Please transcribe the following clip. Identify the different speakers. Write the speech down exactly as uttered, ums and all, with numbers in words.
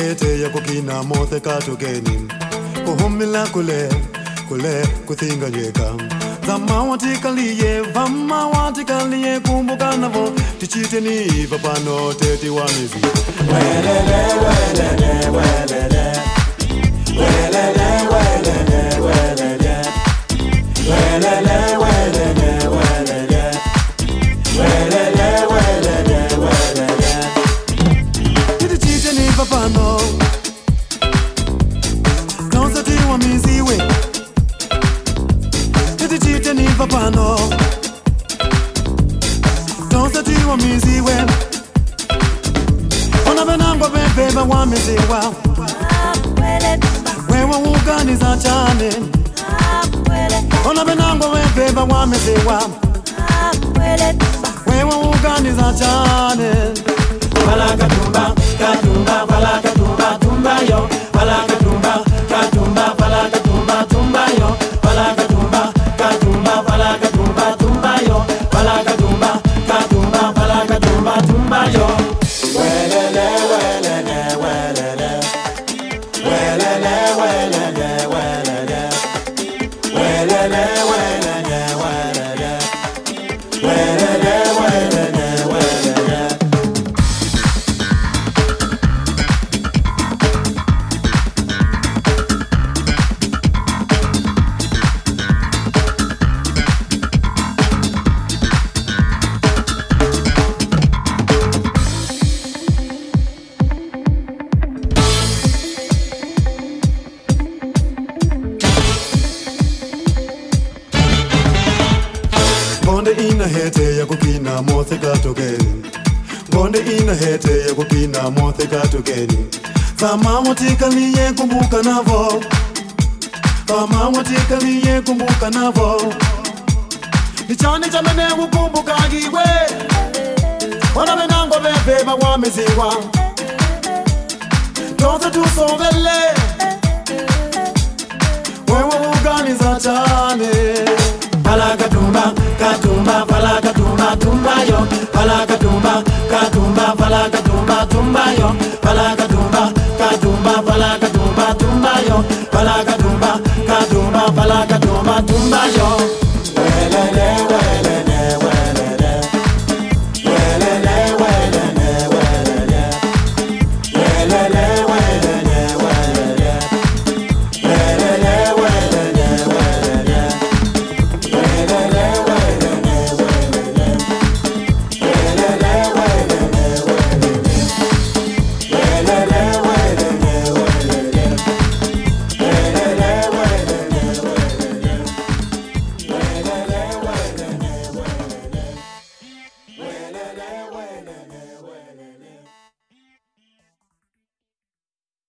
Speaker 1: hete ya kukina mothe katogeni kuhumila kule kule kuthinga nyeka zama watikaliye vama watikaliye kumbuka navo tichite ni papano teti wa mizi welele welele welele welele welele welele welele welele welele welele welele welele tichite ni papano tonsati wa mizi we tichite ni papano tonsati wa mizi we ona benango bebeba wa mizi wa wewe uganiza chane ona benango bebeba wa mizi wa wewe uganiza chane bala katumba katumba bala katumba tumba yo bala katumba katumba bala katumba tumba yo bala katumba katumba bala katumba tumba yo bala katumba katumba bala katumba tumba yo welele welele welele welele welele welele welele welele welele welele welele welele Bonde ina hete ya kukina mothe katogeni Bonde ina hete ya kukina mothe katogeni Fama watikaliye kumbuka navo Fama watikaliye kumbuka navo Nichane chamene ukumbuka giwe Wana benango bebeba wa miziwa Tonse tu sovele Wewe uganiza chane Bala katumba, katumba, bala katumba, tumba yo Bala katumba, katumba, bala katumba, tumba yo Bala katumba, katumba, bala katumba, tumba yo Bala katumba